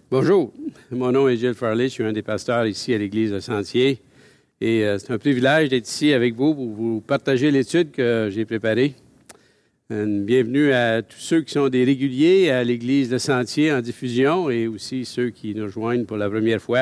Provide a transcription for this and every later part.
Bonjour, mon nom est Gilles Farley, je suis un des pasteurs ici à l'Église de Sentier. Et c'est un privilège d'être ici avec vous pour vous partager l'étude que j'ai préparée. Bienvenue à tous ceux qui sont des réguliers à l'Église de Sentier en diffusion et aussi ceux qui nous rejoignent pour la première fois.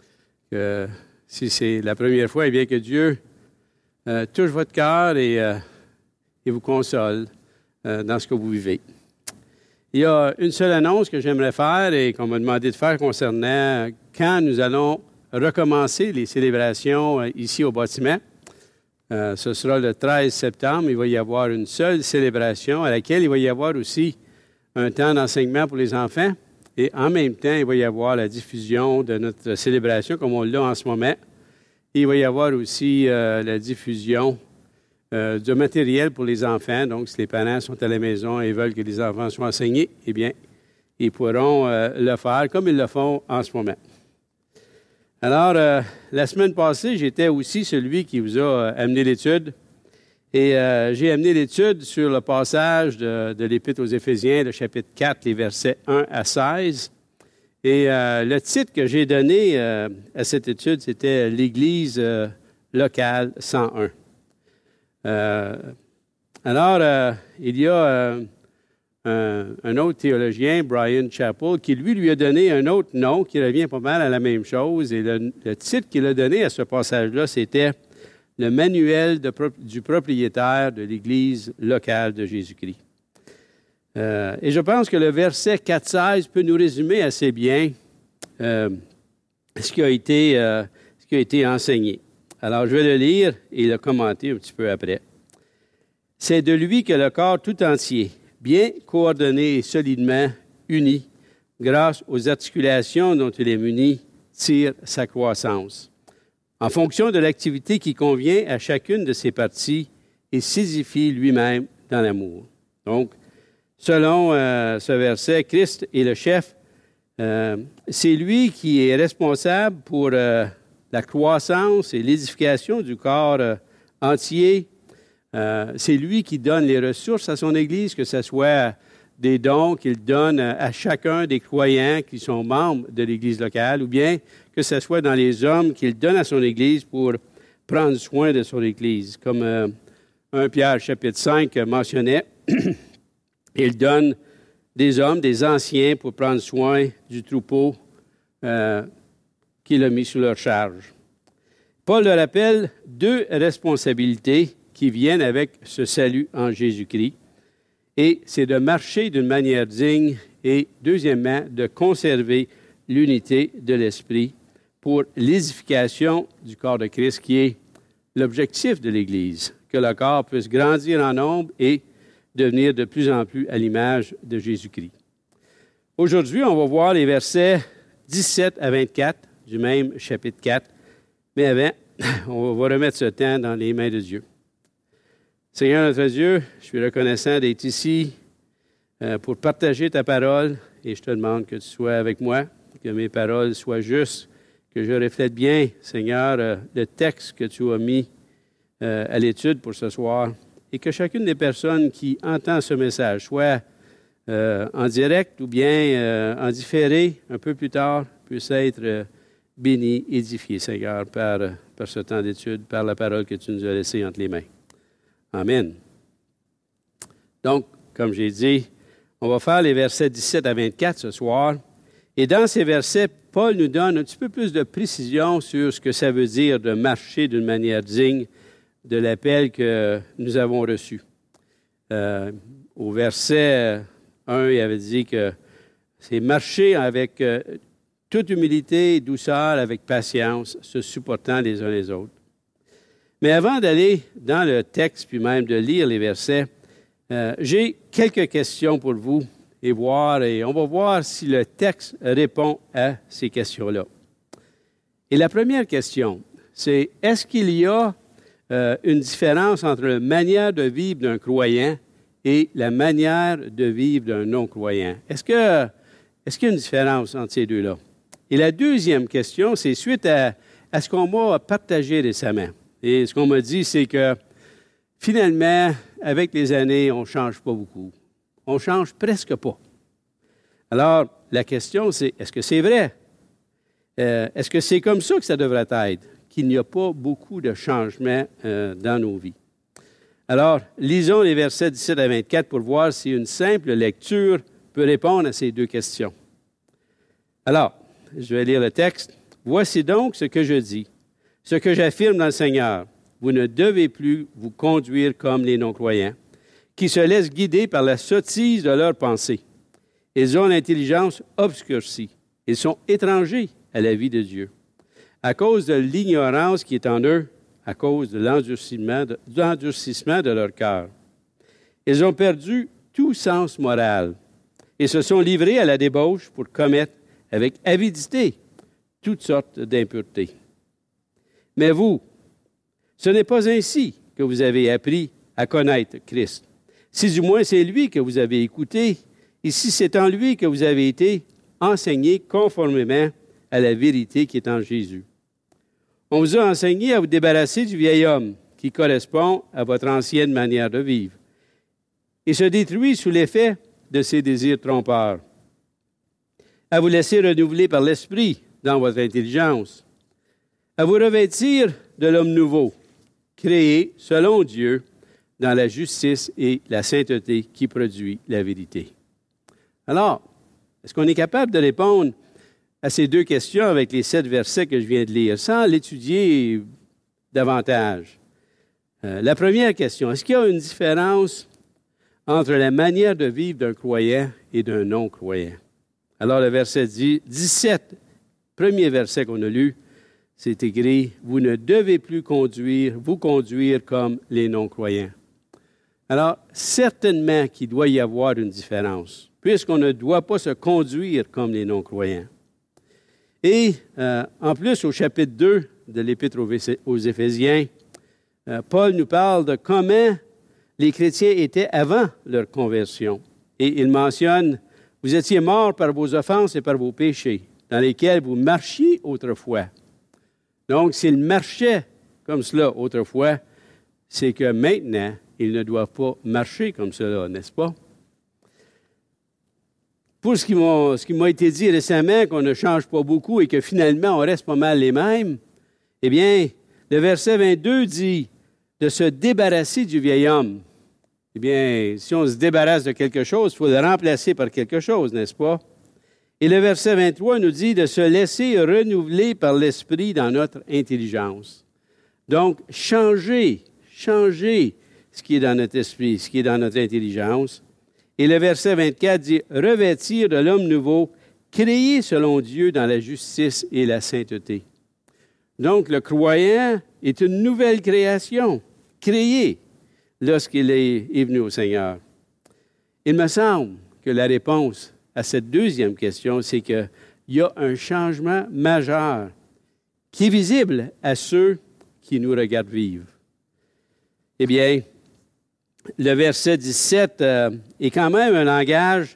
Si c'est la première fois, eh bien que Dieu touche votre cœur et vous console dans ce que vous vivez. Il y a une seule annonce que j'aimerais faire et qu'on m'a demandé de faire concernant quand nous allons recommencer les célébrations ici au bâtiment. Ce sera le 13 septembre. Il va y avoir une seule célébration à laquelle il va y avoir aussi un temps d'enseignement pour les enfants. Et en même temps, il va y avoir la diffusion de notre célébration comme on l'a en ce moment. Il va y avoir aussi la diffusion du matériel pour les enfants. Donc, si les parents sont à la maison et veulent que les enfants soient enseignés, eh bien, ils pourront le faire comme ils le font en ce moment. Alors, la semaine passée, j'étais aussi celui qui vous a amené l'étude. Et j'ai amené l'étude sur le passage de l'Épître aux Éphésiens, le chapitre 4, les versets 1 à 16. Et le titre que j'ai donné à cette étude, c'était « L'Église locale 101 ». Alors, il y a un autre théologien, Bryan Chapell, qui lui a donné un autre nom qui revient pas mal à la même chose. Et le titre qu'il a donné à ce passage-là, c'était « Le manuel du propriétaire de l'Église locale de Jésus-Christ ». Et je pense que le verset 4-16 peut nous résumer assez bien ce qui a été enseigné. Alors, je vais le lire et le commenter un petit peu après. « C'est de lui que le corps tout entier, bien coordonné et solidement uni, grâce aux articulations dont il est muni, tire sa croissance, en fonction de l'activité qui convient à chacune de ses parties et s'édifie lui-même dans l'amour. » Donc, selon ce verset, Christ est le chef. C'est lui qui est responsable pour la croissance et l'édification du corps entier. C'est lui qui donne les ressources à son Église, que ce soit des dons qu'il donne à chacun des croyants qui sont membres de l'Église locale, ou bien que ce soit dans les hommes qu'il donne à son Église pour prendre soin de son Église. Comme 1 Pierre chapitre 5 mentionnait, il donne des hommes, des anciens, pour prendre soin du troupeau qu'il a mis sous leur charge. Paul leur rappelle deux responsabilités qui viennent avec ce salut en Jésus-Christ, et c'est de marcher d'une manière digne et, deuxièmement, de conserver l'unité de l'Esprit pour l'édification du corps de Christ, qui est l'objectif de l'Église, que le corps puisse grandir en nombre et devenir de plus en plus à l'image de Jésus-Christ. Aujourd'hui, on va voir les versets 17 à 24 du même chapitre 4. Mais avant, on va remettre ce temps dans les mains de Dieu. Seigneur notre Dieu, je suis reconnaissant d'être ici pour partager ta parole et je te demande que tu sois avec moi, que mes paroles soient justes, que je reflète bien, Seigneur, le texte que tu as mis à l'étude pour ce soir et que chacune des personnes qui entend ce message, soit en direct ou bien en différé un peu plus tard, puisse être béni, édifié, Seigneur, par ce temps d'étude, par la parole que tu nous as laissée entre les mains. Amen. Donc, comme j'ai dit, on va faire les versets 17 à 24 ce soir. Et dans ces versets, Paul nous donne un petit peu plus de précision sur ce que ça veut dire de marcher d'une manière digne de l'appel que nous avons reçu. Au verset 1, il avait dit que c'est marcher avec toute humilité et douceur, avec patience, se supportant les uns les autres. Mais avant d'aller dans le texte, puis même de lire les versets, j'ai quelques questions pour vous et on va voir si le texte répond à ces questions-là. Et la première question, c'est est-ce qu'il y a une différence entre la manière de vivre d'un croyant et la manière de vivre d'un non-croyant? Est-ce qu'il y a une différence entre ces deux-là? Et la deuxième question, c'est suite à ce qu'on m'a partagé récemment. Et ce qu'on m'a dit, c'est que finalement, avec les années, on ne change pas beaucoup. On ne change presque pas. Alors, la question, c'est, est-ce que c'est vrai? Est-ce que c'est comme ça que ça devrait être? Qu'il n'y a pas beaucoup de changements dans nos vies. Alors, lisons les versets 17 à 24 pour voir si une simple lecture peut répondre à ces deux questions. Alors, je vais lire le texte. « Voici donc ce que je dis, ce que j'affirme dans le Seigneur. Vous ne devez plus vous conduire comme les non-croyants, qui se laissent guider par la sottise de leurs pensées. Ils ont l'intelligence obscurcie. Ils sont étrangers à la vie de Dieu. À cause de l'ignorance qui est en eux, à cause de l'endurcissement de leur cœur. Ils ont perdu tout sens moral et se sont livrés à la débauche pour commettre avec avidité toutes sortes d'impuretés. Mais vous, ce n'est pas ainsi que vous avez appris à connaître Christ. Si du moins c'est lui que vous avez écouté, et si c'est en lui que vous avez été enseigné conformément à la vérité qui est en Jésus. On vous a enseigné à vous débarrasser du vieil homme qui correspond à votre ancienne manière de vivre et se détruit sous l'effet de ses désirs trompeurs, à vous laisser renouveler par l'Esprit dans votre intelligence, à vous revêtir de l'homme nouveau, créé selon Dieu dans la justice et la sainteté qui produit la vérité. Alors, est-ce qu'on est capable de répondre à ces deux questions avec les 7 versets que je viens de lire, sans l'étudier davantage? La première question, est-ce qu'il y a une différence entre la manière de vivre d'un croyant et d'un non-croyant? Alors, le verset 17, premier verset qu'on a lu, c'est écrit « Vous ne devez plus vous conduire comme les non-croyants ». Alors, certainement qu'il doit y avoir une différence, puisqu'on ne doit pas se conduire comme les non-croyants. Et en plus, au chapitre 2 de l'Épître aux Éphésiens, Paul nous parle de comment les chrétiens étaient avant leur conversion. Et il mentionne, « Vous étiez morts par vos offenses et par vos péchés, dans lesquels vous marchiez autrefois. » Donc, s'ils marchaient comme cela autrefois, c'est que maintenant, ils ne doivent pas marcher comme cela, n'est-ce pas? Pour ce qui m'a été dit récemment, qu'on ne change pas beaucoup et que finalement, on reste pas mal les mêmes, eh bien, le verset 22 dit de se débarrasser du vieil homme. Eh bien, si on se débarrasse de quelque chose, il faut le remplacer par quelque chose, n'est-ce pas? Et le verset 23 nous dit de se laisser renouveler par l'Esprit dans notre intelligence. Donc, changer ce qui est dans notre esprit, ce qui est dans notre intelligence. Et le verset 24 dit « Revêtir de l'homme nouveau, créé selon Dieu dans la justice et la sainteté. » Donc, le croyant est une nouvelle création, créée lorsqu'il est venu au Seigneur. Il me semble que la réponse à cette deuxième question, c'est qu'il y a un changement majeur qui est visible à ceux qui nous regardent vivre. Eh bien, le verset 17 est quand même un langage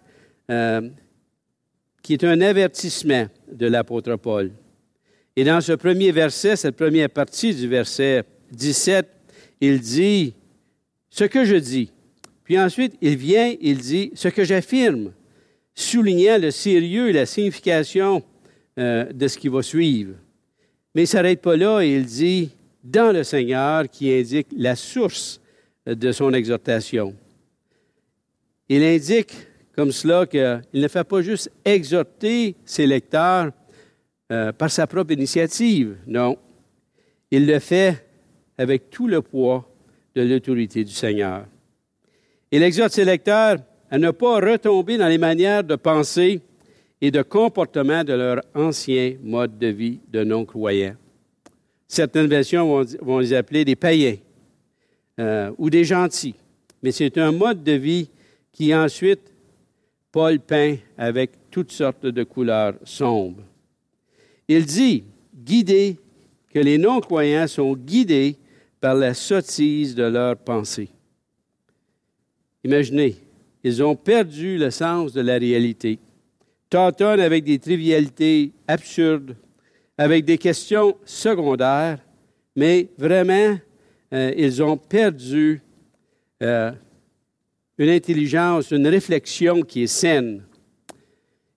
qui est un avertissement de l'apôtre Paul. Et dans ce premier verset, cette première partie du verset 17, il dit « ce que je dis ». Puis ensuite, il dit « ce que j'affirme », soulignant le sérieux et la signification de ce qui va suivre. Mais il ne s'arrête pas là et il dit « dans le Seigneur » qui indique la source de son exhortation. Il indique comme cela qu'il ne fait pas juste exhorter ses lecteurs par sa propre initiative, non. Il le fait avec tout le poids de l'autorité du Seigneur. Il exhorte ses lecteurs à ne pas retomber dans les manières de penser et de comportement de leur ancien mode de vie de non-croyants. Certaines versions vont les appeler des païens ou des gentils, mais c'est un mode de vie qui ensuite Paul peint avec toutes sortes de couleurs sombres. Il dit que les non-croyants sont guidés par la sottise de leurs pensées. Imaginez, ils ont perdu le sens de la réalité, tâtonnent avec des trivialités absurdes, avec des questions secondaires, mais vraiment, ils ont perdu une intelligence, une réflexion qui est saine.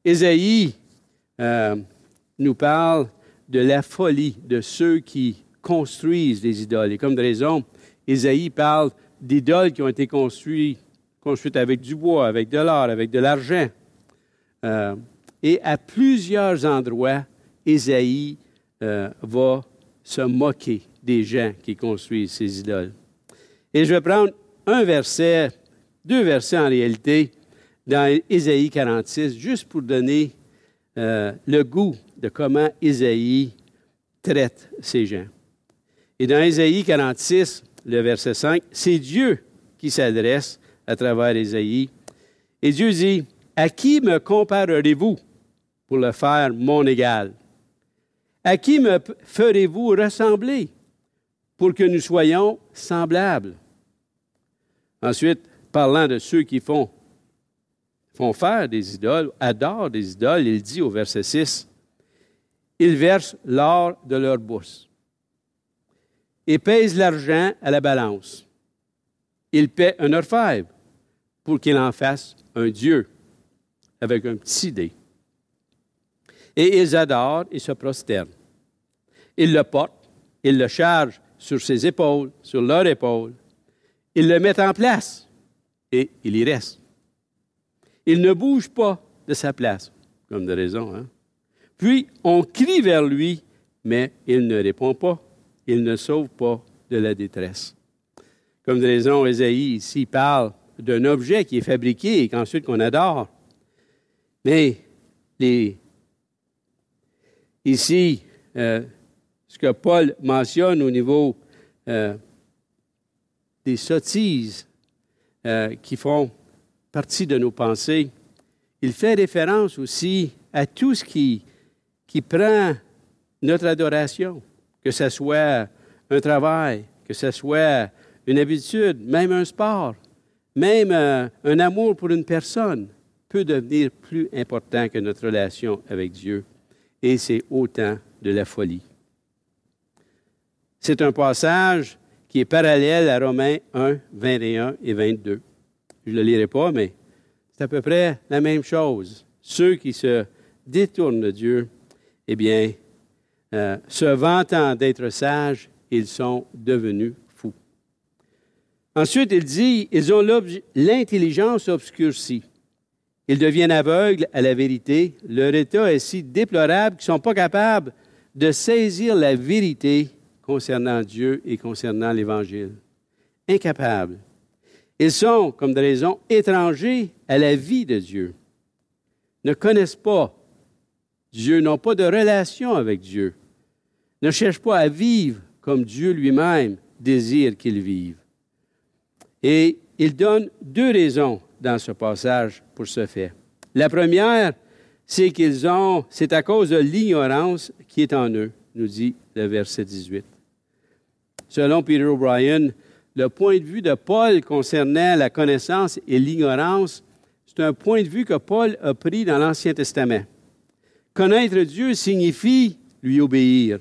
Ésaïe nous parle de la folie de ceux qui construisent des idoles. Et comme de raison, Ésaïe parle d'idoles qui ont été construites avec du bois, avec de l'or, avec de l'argent. Et à plusieurs endroits, Ésaïe va se moquer des gens qui construisent ces idoles. Et je vais prendre deux versets en réalité, dans Ésaïe 46, juste pour donner le goût de comment Ésaïe traite ces gens. Et dans Ésaïe 46, le verset 5, c'est Dieu qui s'adresse à travers Ésaïe. Et Dieu dit, « À qui me comparerez-vous pour le faire mon égal? À qui me ferez-vous ressembler pour que nous soyons semblables? » Ensuite, parlant de ceux qui font faire des idoles, adorent des idoles, il dit au verset 6, « Ils versent l'or de leur bourse et pèsent l'argent à la balance. Ils paient un orfèvre pour qu'il en fasse un dieu avec un petit dé. Et ils adorent et se prosternent. Ils le portent, ils le chargent sur ses épaules, sur leurs épaules. Ils le mettent en place et il y reste. Il ne bouge pas de sa place, comme de raison. Hein? Puis, on crie vers lui, mais il ne répond pas. Il ne sauve pas de la détresse. Comme de raison, Ésaïe ici parle d'un objet qui est fabriqué et qu'ensuite qu'on adore. Mais ici, ce que Paul mentionne au niveau des sottises qui font partie de nos pensées, il fait référence aussi à tout ce qui prend notre adoration, que ce soit un travail, que ce soit une habitude, même un sport, même un amour pour une personne, peut devenir plus important que notre relation avec Dieu. Et c'est autant de la folie. C'est un passage qui est parallèle à Romains 1, 21 et 22. Je ne le lirai pas, mais c'est à peu près la même chose. Ceux qui se détournent de Dieu, eh bien, se vantant d'être sages, ils sont devenus fous. Ensuite, il dit, ils ont l'intelligence obscurcie. Ils deviennent aveugles à la vérité. Leur état est si déplorable qu'ils ne sont pas capables de saisir la vérité concernant Dieu et concernant l'Évangile. Incapables. Ils sont, comme de raison, étrangers à la vie de Dieu. Ne connaissent pas Dieu, n'ont pas de relation avec Dieu. Ne cherchent pas à vivre comme Dieu lui-même désire qu'ils vivent. Et il donne deux raisons dans ce passage pour ce fait. La première, c'est c'est à cause de l'ignorance qui est en eux, nous dit le verset 18. Selon Peter O'Brien, le point de vue de Paul concernant la connaissance et l'ignorance, c'est un point de vue que Paul a pris dans l'Ancien Testament. Connaître Dieu signifie lui obéir,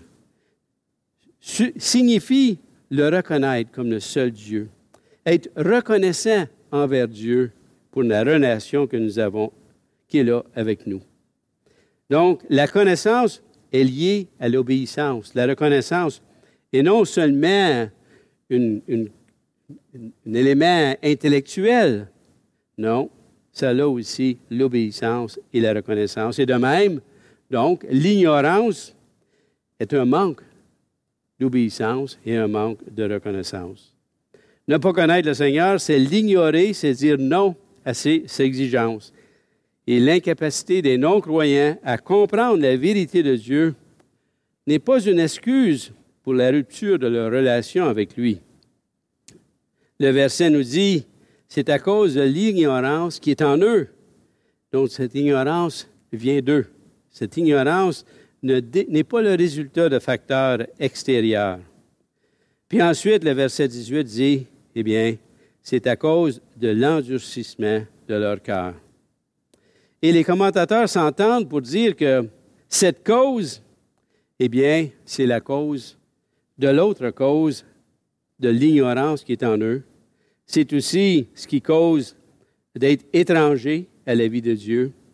signifie le reconnaître comme le seul Dieu, être reconnaissant envers Dieu pour la relation que nous avons, qu'il a avec nous. Donc, la connaissance est liée à l'obéissance. La reconnaissance est non seulement un élément intellectuel, non, ça a aussi l'obéissance et la reconnaissance. Et de même, donc, l'ignorance est un manque d'obéissance et un manque de reconnaissance. Ne pas connaître le Seigneur, c'est l'ignorer, c'est dire non à ses exigences. Et l'incapacité des non-croyants à comprendre la vérité de Dieu n'est pas une excuse pour la rupture de leur relation avec lui. Le verset nous dit, c'est à cause de l'ignorance qui est en eux. Donc, cette ignorance vient d'eux. Cette ignorance n'est pas le résultat de facteurs extérieurs. Puis ensuite, le verset 18 dit, eh bien, c'est à cause de l'endurcissement de leur cœur. Et les commentateurs s'entendent pour dire que cette cause, eh bien, c'est la cause de l'autre cause de l'ignorance qui est en eux. C'est aussi ce qui cause d'être étranger à la vie de Dieu.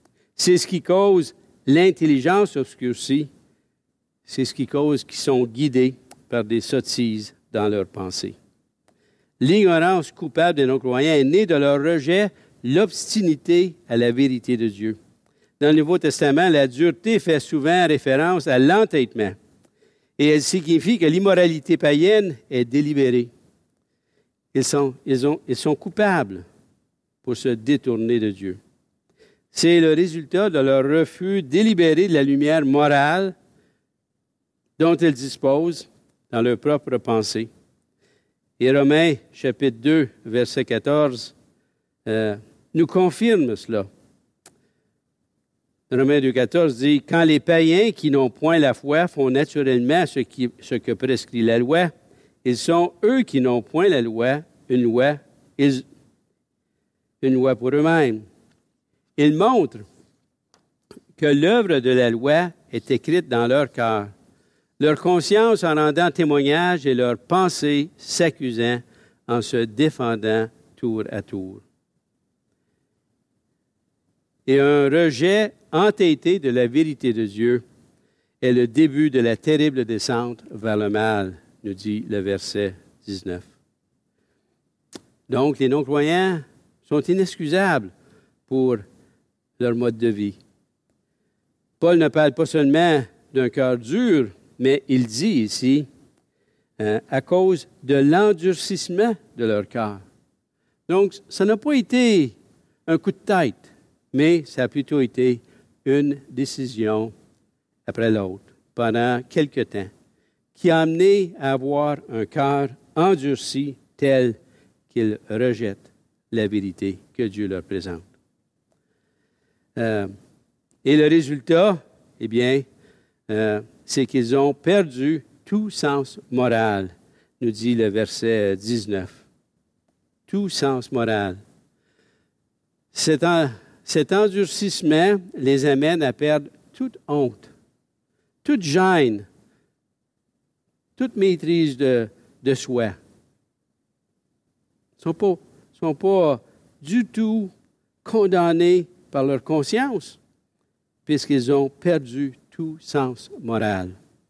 C'est ce qui cause l'intelligence obscurcie. C'est ce qui cause qu'ils sont guidés par des sottises dans leurs pensées. L'ignorance coupable des non-croyants est née de leur rejet, l'obstinité à la vérité de Dieu. Dans le Nouveau Testament, la dureté fait souvent référence à l'entêtement et elle signifie que l'immoralité païenne est délibérée. Ils sont coupables pour se détourner de Dieu. C'est le résultat de leur refus délibéré de la lumière morale dont ils disposent dans leur propre pensée. Et Romains, chapitre 2, verset 14, nous confirme cela. Romains 2, 14 dit « Quand les païens qui n'ont point la foi font naturellement ce que prescrit la loi, ils sont eux qui n'ont point la loi, une loi pour eux-mêmes. Ils montrent que l'œuvre de la loi est écrite dans leur cœur, leur conscience en rendant témoignage et leur pensée s'accusant en se défendant tour à tour. » Et un rejet entêté de la vérité de Dieu est le début de la terrible descente vers le mal, nous dit le verset 19. Donc, les non-croyants sont inexcusables pour leur mode de vie. Paul ne parle pas seulement d'un cœur dur, mais il dit ici, à cause de l'endurcissement de leur cœur. Donc, ça n'a pas été un coup de tête, mais ça a plutôt été une décision après l'autre, pendant quelque temps, qui a amené à avoir un cœur endurci tel qu'ils rejettent la vérité que Dieu leur présente. Et le résultat, eh bien, c'est qu'ils ont perdu tout sens moral, nous dit le verset 19. Tout sens moral. Cet endurcissement les amène à perdre toute honte, toute gêne, toute maîtrise de soi. Ils ne sont pas du tout condamnés par leur conscience, puisqu'ils ont perdu tout sens moral.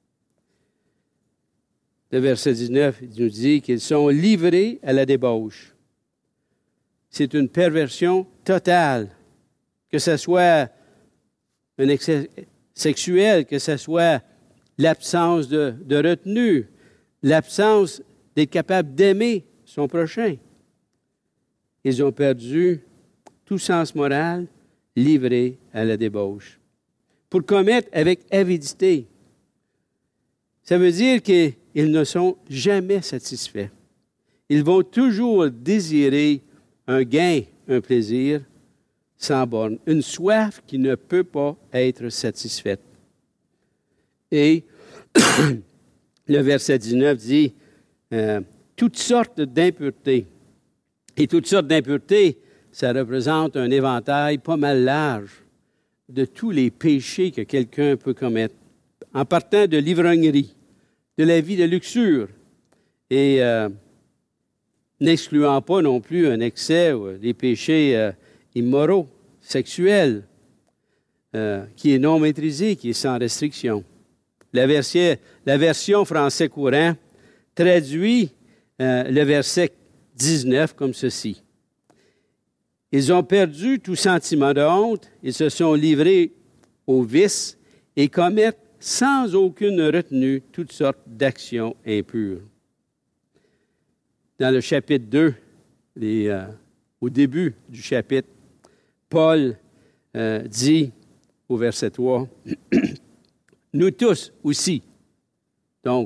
Le verset 19 nous dit qu'ils sont livrés à la débauche. C'est une perversion totale, que ce soit un excès sexuel, que ce soit l'absence de retenue, l'absence d'être capable d'aimer son prochain. Ils ont perdu tout sens moral, livrés à la débauche. Pour commettre avec avidité, ça veut dire qu'ils ne sont jamais satisfaits. Ils vont toujours désirer un gain, un plaisir sans borne, une soif qui ne peut pas être satisfaite. Et le verset 19 dit toutes sortes d'impuretés. Et toutes sortes d'impuretés, ça représente un éventail pas mal large de tous les péchés que quelqu'un peut commettre, en partant de l'ivrognerie, de la vie de luxure, et n'excluant pas non plus un excès ou des péchés immoraux, sexuels, qui est non maîtrisé, qui est sans restriction. La version français courant traduit le verset 19 comme ceci. Ils ont perdu tout sentiment de honte, ils se sont livrés au vice et commettent sans aucune retenue toutes sortes d'actions impures. Dans le chapitre 2, au début du chapitre, Paul dit au verset 3, « Nous tous aussi. » Donc,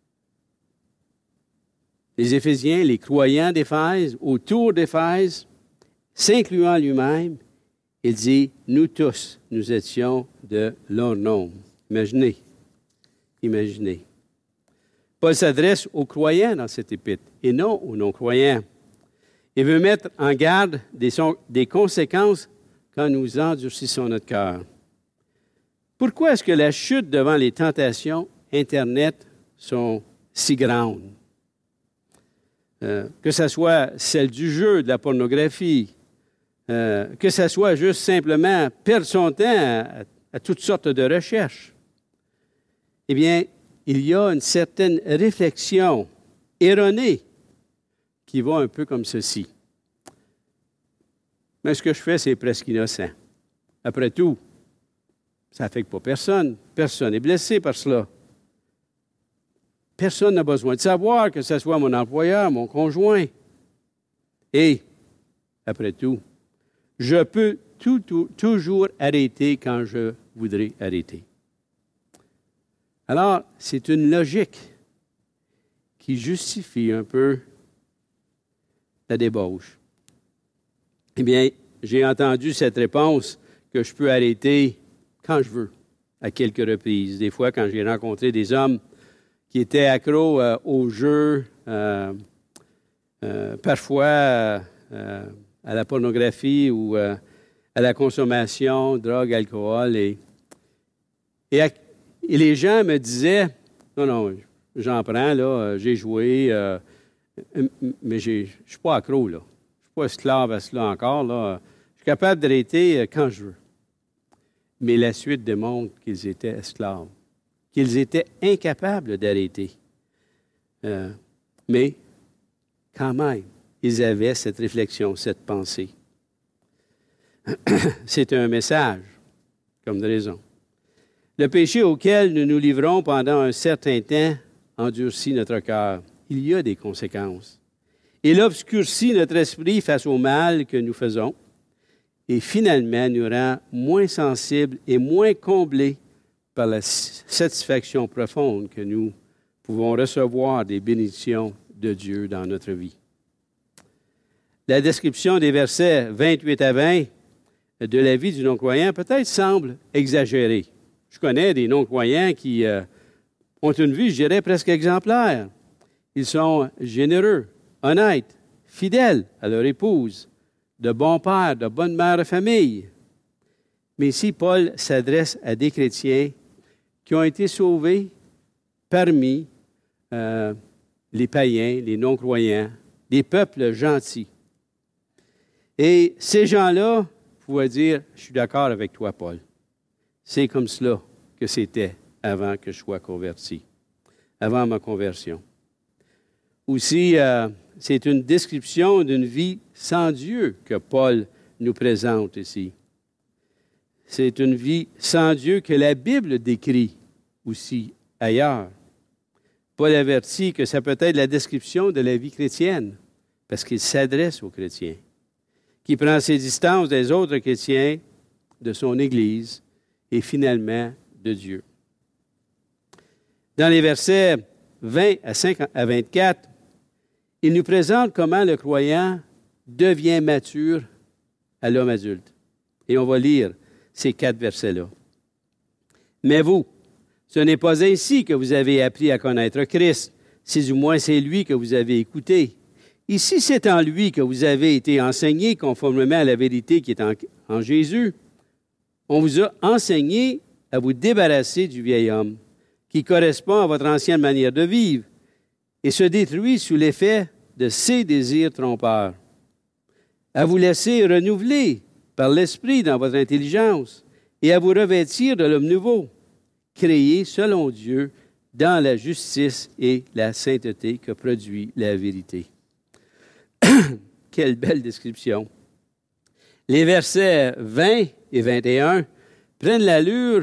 les Éphésiens, les croyants d'Éphèse, autour d'Éphèse, s'incluant lui-même, il dit, « Nous tous, nous étions de leur nombre. » Imaginez. Paul s'adresse aux croyants dans cette épître et non aux non-croyants. Il veut mettre en garde des conséquences quand nous endurcissons notre cœur. Pourquoi est-ce que la chute devant les tentations Internet sont si grandes? Que ce soit celle du jeu, de la pornographie, que ça soit juste simplement perdre son temps à toutes sortes de recherches. Eh bien, il y a une certaine réflexion erronée qui va un peu comme ceci. Mais ce que je fais, c'est presque innocent. Après tout, ça n'affecte pas personne. Personne n'est blessé par cela. Personne n'a besoin de savoir, que ce soit mon employeur, mon conjoint. Et, après tout, je peux toujours arrêter quand je voudrais arrêter. Alors, c'est une logique qui justifie un peu la débauche. Eh bien, j'ai entendu cette réponse que je peux arrêter quand je veux, à quelques reprises. Des fois, quand j'ai rencontré des hommes qui étaient accros aux jeux, parfois à la pornographie ou à la consommation, drogue, alcool. Et les gens me disaient, non, j'en prends, là, j'ai joué, mais je ne suis pas accro, là. Je ne suis pas esclave à cela encore, là. Je suis capable d'arrêter quand je veux. Mais la suite démontre qu'ils étaient esclaves, qu'ils étaient incapables d'arrêter. Mais, quand même, ils avaient cette réflexion, cette pensée. C'est un message, comme de raison. Le péché auquel nous nous livrons pendant un certain temps endurcit notre cœur. Il y a des conséquences. Il obscurcit notre esprit face au mal que nous faisons et finalement nous rend moins sensibles et moins comblés par la satisfaction profonde que nous pouvons recevoir des bénédictions de Dieu dans notre vie. La description des versets 28 à 20 de la vie du non-croyant peut-être semble exagérée. Je connais des non-croyants qui ont une vie, je dirais, presque exemplaire. Ils sont généreux, honnêtes, fidèles à leur épouse, de bons pères, de bonnes mères de famille. Mais ici, Paul s'adresse à des chrétiens qui ont été sauvés parmi les païens, les non-croyants, des peuples gentils. Et ces gens-là pouvaient dire, je suis d'accord avec toi, Paul. C'est comme cela que c'était avant que je sois converti, avant ma conversion. Aussi, c'est une description d'une vie sans Dieu que Paul nous présente ici. C'est une vie sans Dieu que la Bible décrit aussi ailleurs. Paul avertit que ça peut être la description de la vie chrétienne, parce qu'il s'adresse aux chrétiens, qui prend ses distances des autres chrétiens, de son Église et finalement de Dieu. Dans les versets 20 à 24, il nous présente comment le croyant devient mature à l'homme adulte. Et on va lire ces 4 versets-là. « Mais vous, ce n'est pas ainsi que vous avez appris à connaître Christ, si du moins c'est lui que vous avez écouté. Ici, c'est en lui que vous avez été enseigné conformément à la vérité qui est en Jésus. On vous a enseigné à vous débarrasser du vieil homme, qui correspond à votre ancienne manière de vivre, et se détruit sous l'effet de ses désirs trompeurs. À vous laisser renouveler par l'Esprit dans votre intelligence, et à vous revêtir de l'homme nouveau, créé selon Dieu dans la justice et la sainteté que produit la vérité. » Quelle belle description. Les versets 20 et 21 prennent l'allure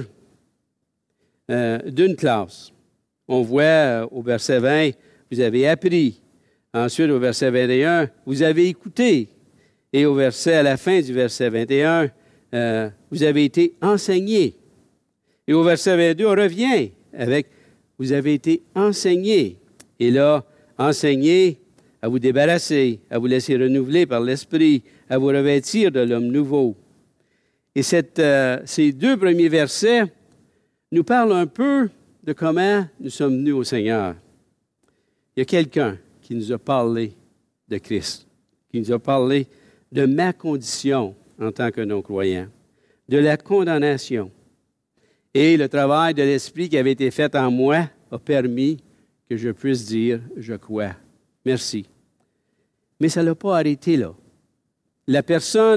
d'une classe. On voit au verset 20, vous avez appris. Ensuite, au verset 21, vous avez écouté. Et à la fin du verset 21, vous avez été enseigné. Et au verset 22, on revient avec vous avez été enseigné. Et là, enseigné à vous débarrasser, à vous laisser renouveler par l'Esprit, à vous revêtir de l'homme nouveau. Et ces 2 premiers versets nous parlent un peu de comment nous sommes venus au Seigneur. Il y a quelqu'un qui nous a parlé de Christ, qui nous a parlé de ma condition en tant que non-croyant, de la condamnation. Et le travail de l'Esprit qui avait été fait en moi a permis que je puisse dire « je crois ». Merci. Mais ça ne l'a pas arrêté là. La personne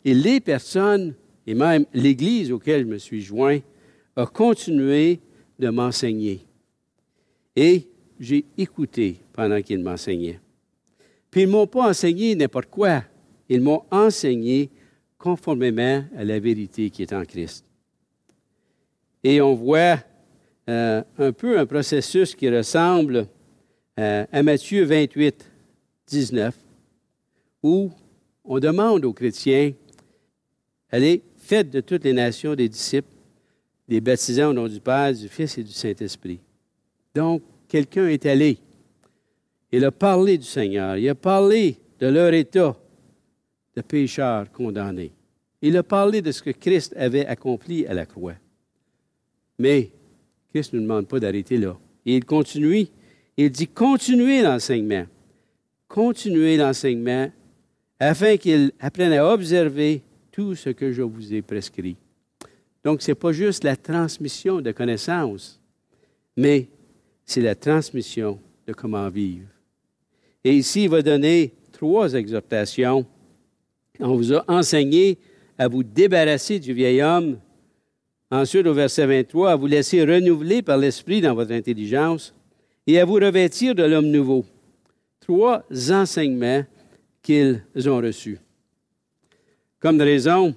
Et les personnes, et même l'Église auquel je me suis joint, a continué de m'enseigner. Et j'ai écouté pendant qu'ils m'enseignaient. Puis ils ne m'ont pas enseigné n'importe quoi. Ils m'ont enseigné conformément à la vérité qui est en Christ. Et on voit un peu un processus qui ressemble à Matthieu 28, 19, où on demande aux chrétiens, allez, faites de toutes les nations des disciples, les baptisant au nom du Père, du Fils et du Saint-Esprit. Donc, quelqu'un est allé. Il a parlé du Seigneur. Il a parlé de leur état de pécheurs condamnés. Il a parlé de ce que Christ avait accompli à la croix. Mais Christ ne nous demande pas d'arrêter là. Et il continue. Il dit, continuez l'enseignement. Continuez l'enseignement afin qu'ils apprennent à observer tout ce que je vous ai prescrit. Donc, ce n'est pas juste la transmission de connaissances, mais c'est la transmission de comment vivre. Et ici, il va donner 3 exhortations. On vous a enseigné à vous débarrasser du vieil homme. Ensuite, au verset 23, à vous laisser renouveler par l'Esprit dans votre intelligence et à vous revêtir de l'homme nouveau. 3 enseignements qu'ils ont reçus. Comme de raison,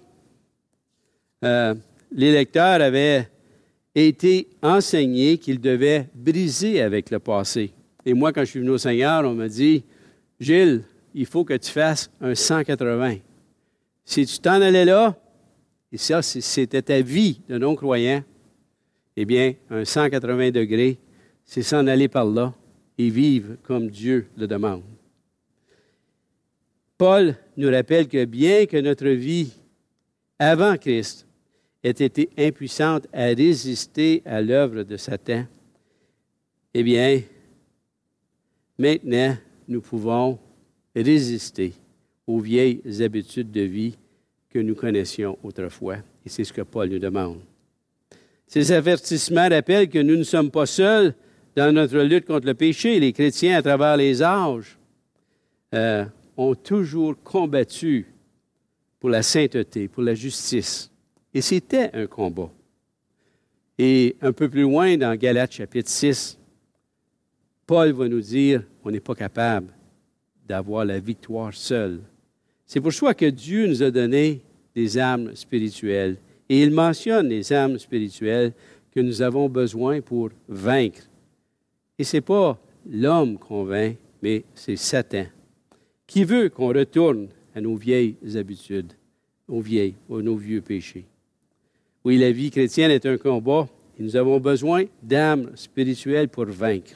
les lecteurs avaient été enseignés qu'ils devaient briser avec le passé. Et moi, quand je suis venu au Seigneur, on m'a dit, « Gilles, il faut que tu fasses un 180. Si tu t'en allais là, et ça, c'était ta vie de non-croyant, eh bien, un 180 degrés, c'est s'en aller par là et vivre comme Dieu le demande. » Paul nous rappelle que bien que notre vie avant Christ ait été impuissante à résister à l'œuvre de Satan, eh bien, maintenant, nous pouvons résister aux vieilles habitudes de vie que nous connaissions autrefois. Et c'est ce que Paul nous demande. Ces avertissements rappellent que nous ne sommes pas seuls dans notre lutte contre le péché. Les chrétiens, à travers les âges, ont toujours combattu pour la sainteté, pour la justice. Et c'était un combat. Et un peu plus loin, dans Galates chapitre 6, Paul va nous dire qu'on n'est pas capable d'avoir la victoire seul. C'est pour ça que Dieu nous a donné des armes spirituelles. Et il mentionne les armes spirituelles que nous avons besoin pour vaincre. Et ce n'est pas l'homme qu'on vainc, mais c'est Satan, qui veut qu'on retourne à nos vieilles habitudes, nos vieux péchés. Oui, la vie chrétienne est un combat et nous avons besoin d'armes spirituelles pour vaincre.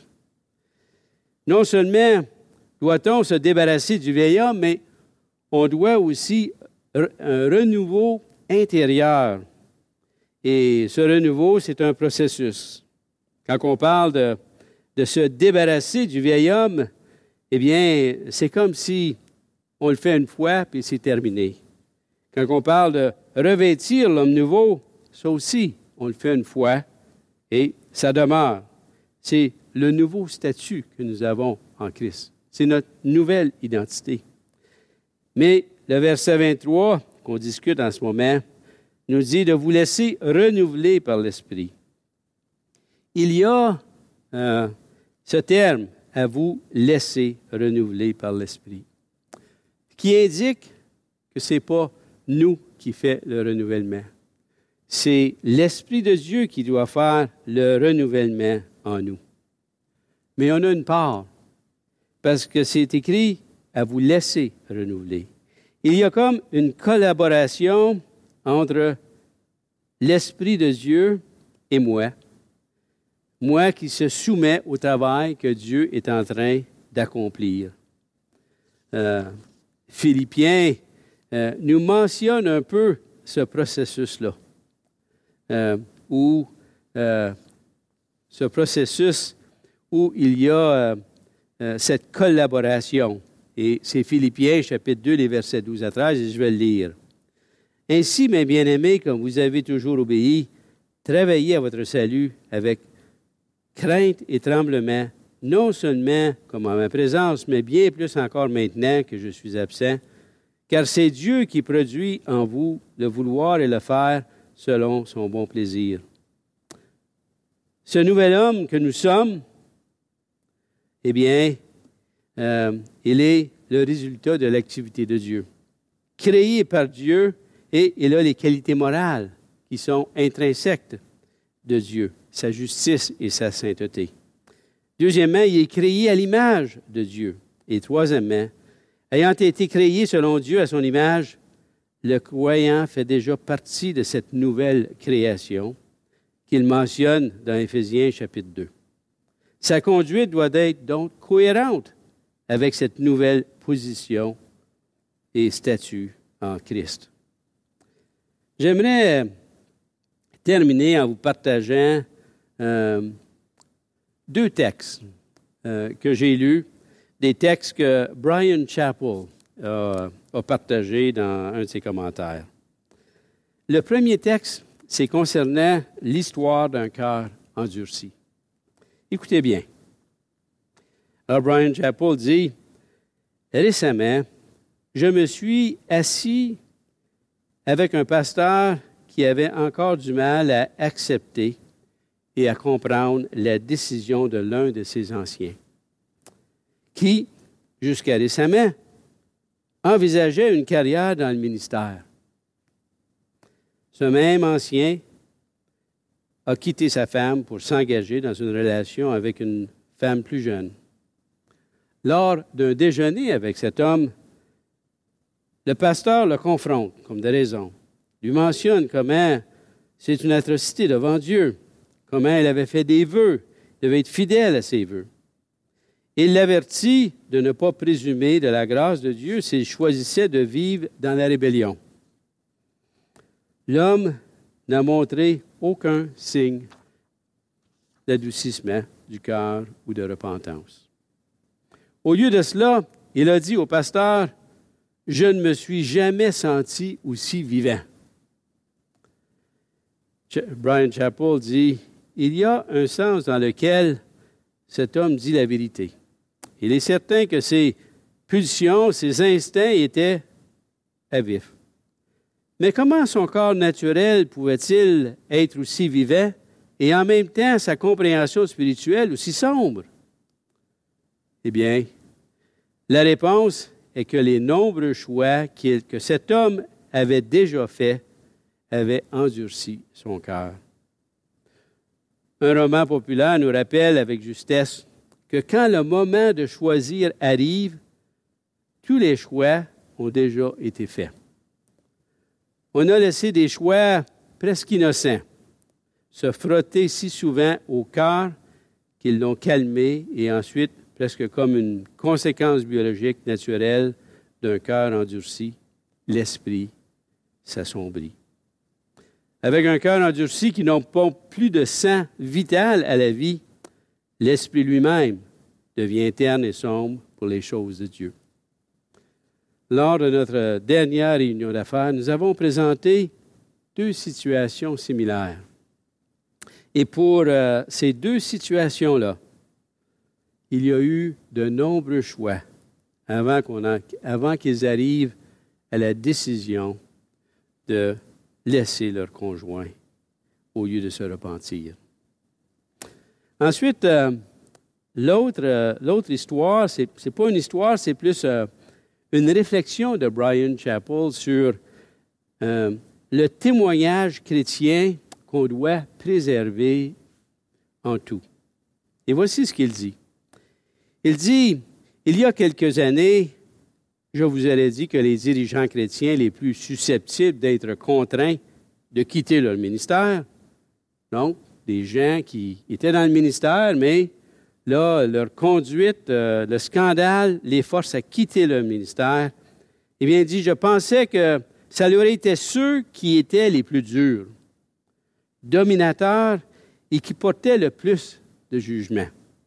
Non seulement doit-on se débarrasser du vieil homme, mais on doit aussi un renouveau intérieur. Et ce renouveau, c'est un processus. Quand on parle de se débarrasser du vieil homme, eh bien, c'est comme si on le fait une fois, puis c'est terminé. Quand on parle de revêtir l'homme nouveau, ça aussi, on le fait une fois, et ça demeure. C'est le nouveau statut que nous avons en Christ. C'est notre nouvelle identité. Mais le verset 23, qu'on discute en ce moment, nous dit de vous laisser renouveler par l'Esprit. Il y a ce terme, à vous laisser renouveler par l'Esprit, qui indique que ce n'est pas nous qui fait le renouvellement. C'est l'Esprit de Dieu qui doit faire le renouvellement en nous. Mais on a une part, parce que c'est écrit à vous laisser renouveler. Il y a comme une collaboration entre l'Esprit de Dieu et moi. Moi qui se soumets au travail que Dieu est en train d'accomplir. Philippiens nous mentionne un peu ce processus-là, ce processus où il y a cette collaboration. Et c'est Philippiens, chapitre 2, les versets 12 à 13, et je vais le lire. « Ainsi, mes bien-aimés, comme vous avez toujours obéi, travaillez à votre salut avec crainte et tremblement, non seulement comme en ma présence, mais bien plus encore maintenant que je suis absent, car c'est Dieu qui produit en vous le vouloir et le faire selon son bon plaisir. Ce nouvel homme que nous sommes, eh bien, il est le résultat de l'activité de Dieu. Créé par Dieu, et il a les qualités morales qui sont intrinsèques de Dieu, sa justice et sa sainteté. Deuxièmement, il est créé à l'image de Dieu. Et troisièmement, ayant été créé selon Dieu à son image, le croyant fait déjà partie de cette nouvelle création qu'il mentionne dans Éphésiens chapitre 2. Sa conduite doit être donc cohérente avec cette nouvelle position et statut en Christ. J'aimerais terminer en vous partageant deux textes que j'ai lus, des textes que Bryan Chapell a partagés dans un de ses commentaires. Le premier texte, c'est concernant l'histoire d'un cœur endurci. Écoutez bien. Alors, Bryan Chapell dit, « Récemment, je me suis assis avec un pasteur qui avait encore du mal à accepter et à comprendre la décision de l'un de ses anciens, qui, jusqu'à récemment, envisageait une carrière dans le ministère. Ce même ancien a quitté sa femme pour s'engager dans une relation avec une femme plus jeune. Lors d'un déjeuner avec cet homme, le pasteur le confronte, comme de raison, lui mentionne comment c'est une atrocité devant Dieu, comment il avait fait des vœux, il devait être fidèle à ses vœux. Il l'avertit de ne pas présumer de la grâce de Dieu s'il choisissait de vivre dans la rébellion. L'homme n'a montré aucun signe d'adoucissement du cœur ou de repentance. Au lieu de cela, il a dit au pasteur, « Je ne me suis jamais senti aussi vivant. » Bryan Chapell dit, « Il y a un sens dans lequel cet homme dit la vérité. Il est certain que ses pulsions, ses instincts étaient à vif. Mais comment son corps naturel pouvait-il être aussi vivant et en même temps sa compréhension spirituelle aussi sombre? Eh bien, la réponse est que les nombreux choix que cet homme avait déjà faits avaient endurci son cœur. Un roman populaire nous rappelle avec justesse que quand le moment de choisir arrive, tous les choix ont déjà été faits. On a laissé des choix presque innocents se frotter si souvent au cœur qu'ils l'ont calmé et ensuite, presque comme une conséquence biologique naturelle d'un cœur endurci, l'esprit s'assombrit. Avec un cœur endurci qui n'a pas plus de sang vital à la vie, l'esprit lui-même devient terne et sombre pour les choses de Dieu. Lors de notre dernière réunion d'affaires, nous avons présenté deux situations similaires. Et pour ces deux situations-là, il y a eu de nombreux choix avant qu'ils arrivent à la décision de laisser leur conjoint au lieu de se repentir. Ensuite, l'autre histoire, c'est pas une histoire, c'est plus une réflexion de Bryan Chapell sur le témoignage chrétien qu'on doit préserver en tout. Et voici ce qu'il dit. Il dit, il y a quelques années, je vous aurais dit que les dirigeants chrétiens les plus susceptibles d'être contraints de quitter leur ministère, donc des gens qui étaient dans le ministère, mais là, leur conduite, le scandale les force à quitter leur ministère, eh bien, il dit, je pensais que ça aurait été ceux qui étaient les plus durs, dominateurs et qui portaient le plus de jugement.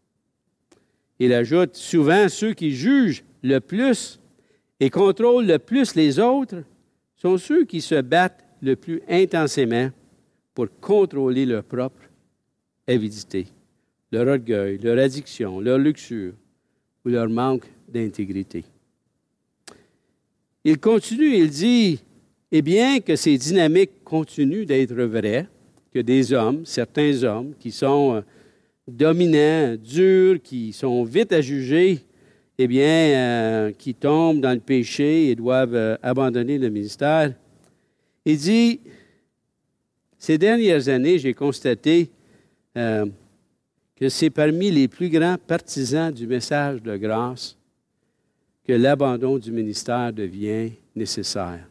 Il ajoute, souvent, ceux qui jugent le plus et contrôlent le plus les autres sont ceux qui se battent le plus intensément pour contrôler leur propre avidité, leur orgueil, leur addiction, leur luxure ou leur manque d'intégrité. Il continue, il dit, eh bien que ces dynamiques continuent d'être vraies, que des hommes, certains hommes qui sont dominants, durs, qui sont vite à juger, eh bien, qui tombent dans le péché et doivent abandonner le ministère. Il dit, ces dernières années, j'ai constaté que c'est parmi les plus grands partisans du message de grâce que l'abandon du ministère devient nécessaire.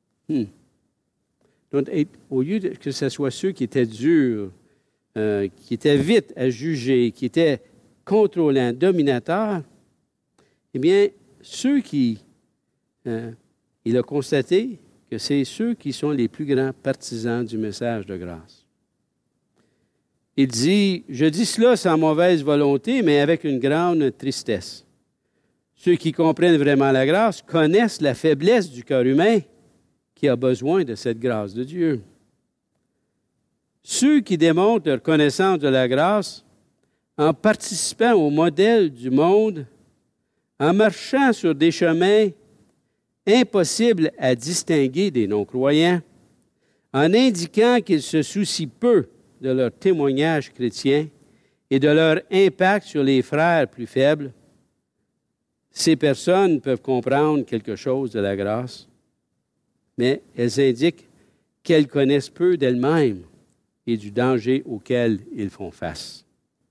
Donc, au lieu que ce soit ceux qui étaient durs, qui étaient vite à juger, qui étaient contrôlants, dominateurs, eh bien, ceux qui... il a constaté que c'est ceux qui sont les plus grands partisans du message de grâce. Il dit, je dis cela sans mauvaise volonté, mais avec une grande tristesse. Ceux qui comprennent vraiment la grâce connaissent la faiblesse du cœur humain qui a besoin de cette grâce de Dieu. Ceux qui démontrent leur connaissance de la grâce en participant au modèle du monde, en marchant sur des chemins impossibles à distinguer des non-croyants, en indiquant qu'ils se soucient peu de leur témoignage chrétien et de leur impact sur les frères plus faibles, ces personnes peuvent comprendre quelque chose de la grâce, mais elles indiquent qu'elles connaissent peu d'elles-mêmes et du danger auquel ils font face.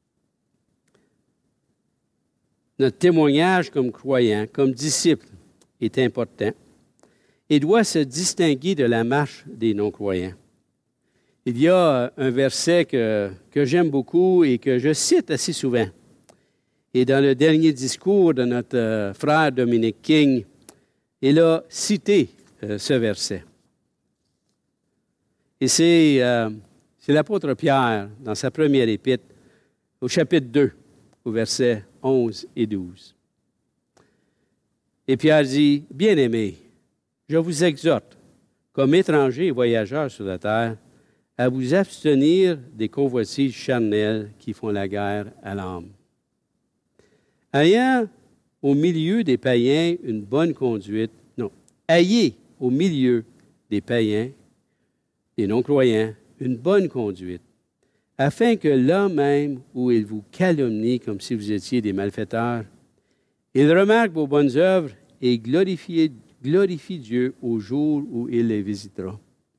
Notre témoignage comme croyants, comme disciples, est important et doit se distinguer de la marche des non-croyants. Il y a un verset que j'aime beaucoup et que je cite assez souvent. Et dans le dernier discours de notre frère Dominic King, il a cité ce verset. Et c'est l'apôtre Pierre, dans sa première épître, au chapitre 2, au verset 11 et 12. Et Pierre dit, « Bien-aimés, je vous exhorte, comme étrangers et voyageurs sur la terre, à vous abstenir des convoitises charnelles qui font la guerre à l'âme. Ayant au milieu des païens une bonne conduite, ayez au milieu des païens, des non-croyants, une bonne conduite, afin que là même où ils vous calomnient comme si vous étiez des malfaiteurs, ils remarquent vos bonnes œuvres et glorifient Dieu au jour où il les visitera. »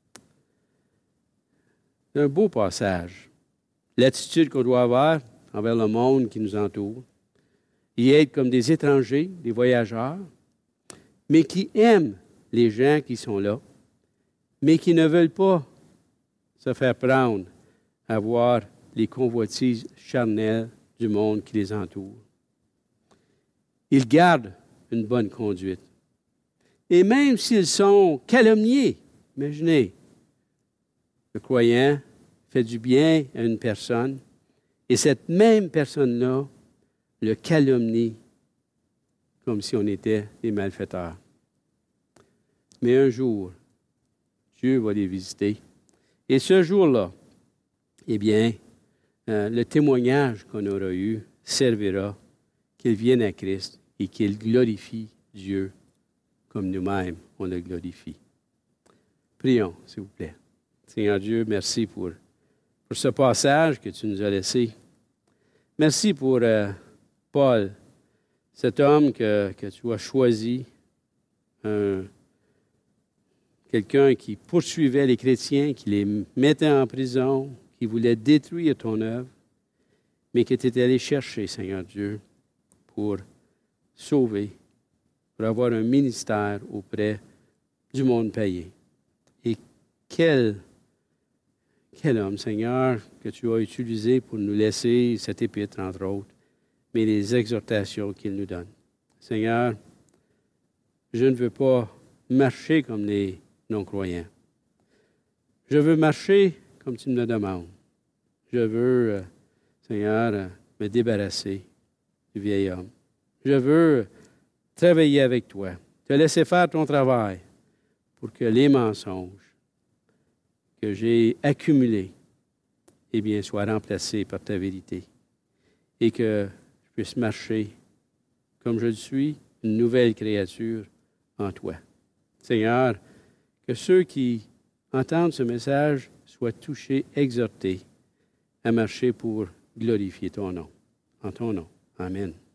C'est un beau passage. L'attitude qu'on doit avoir envers le monde qui nous entoure, y être comme des étrangers, des voyageurs, mais qui aiment les gens qui sont là, mais qui ne veulent pas se faire prendre à voir les convoitises charnelles du monde qui les entoure. Ils gardent une bonne conduite. Et même s'ils sont calomniés, imaginez, le croyant fait du bien à une personne et cette même personne-là le calomnie comme si on était des malfaiteurs. Mais un jour, Dieu va les visiter. Et ce jour-là, eh bien, le témoignage qu'on aura eu servira qu'ils viennent à Christ et qu'ils glorifient Dieu comme nous-mêmes, on le glorifie. Prions, s'il vous plaît. Seigneur Dieu, merci pour ce passage que tu nous as laissé. Merci pour Paul, cet homme que tu as choisi, quelqu'un qui poursuivait les chrétiens, qui les mettait en prison, qui voulait détruire ton œuvre, mais que tu étais allé chercher, Seigneur Dieu, pour sauver, pour avoir un ministère auprès du monde païen. Et quel homme, Seigneur, que tu as utilisé pour nous laisser cette épître, entre autres, mais les exhortations qu'il nous donne. Seigneur, je ne veux pas marcher comme les non-croyants. Je veux marcher comme tu me le demandes. Je veux, Seigneur, me débarrasser du vieil homme. Je veux travailler avec toi, te laisser faire ton travail pour que les mensonges que j'ai accumulés, eh bien, soient remplacés par ta vérité et que je puisse marcher comme je le suis, une nouvelle créature en toi. Seigneur, que ceux qui entendent ce message soient touchés, exhortés à marcher pour glorifier ton nom. En ton nom. Amen.